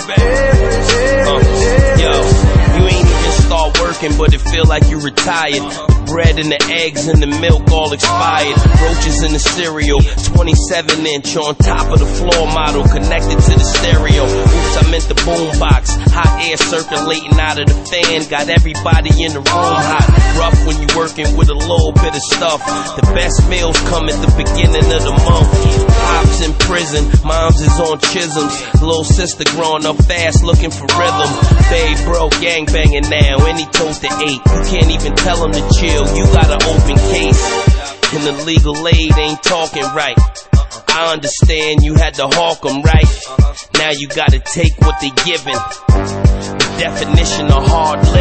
Yo, you ain't even start working, but it feel like you retired. The bread and the eggs and the milk all expired. Roaches in the cereal, 27-inch on top of the floor model, connected to the stereo. Oops, I meant the boom box. Hot air circulating out of the fan, got everybody in the room hot. Rough when you working with a little bit of stuff. The best meals come at the beginning of the month. Pops in prison, moms is on Chisholms. Little sister growing up fast looking for rhythm. Babe bro gangbanging now, and he told to 8. You can't even tell him to chill, you got an open case. And the legal aid ain't talking right. I understand you had to hawk them, right? Now you gotta take what they giving. The definition of hard